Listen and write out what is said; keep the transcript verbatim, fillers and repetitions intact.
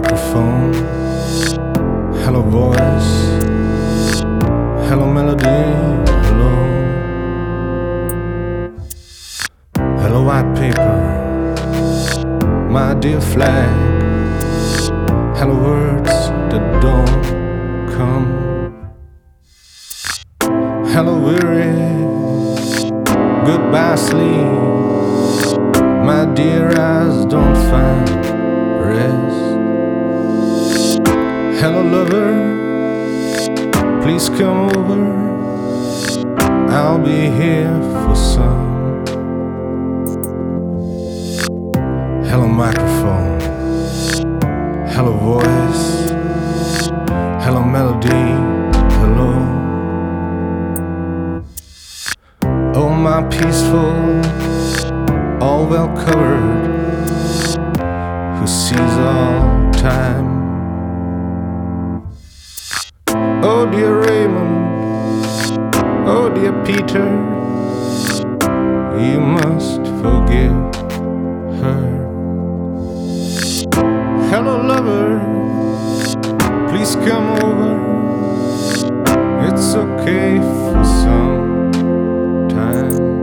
microphone. Hello voice. Hello melody. Hello. Hello white paper. My dear flag. Hello words that don't come. Hello weary. Goodbye sleep. My dear eyes don't find rest. Hello lover, please come over. I'll be here for some. Hello microphone. Hello voice. Hello melody. Hello. Oh my peaceful, all well covered, who sees all time. Oh dear Raymond, oh dear Peter, you must forgive her. Hello lover, please come over. It's okay for some time.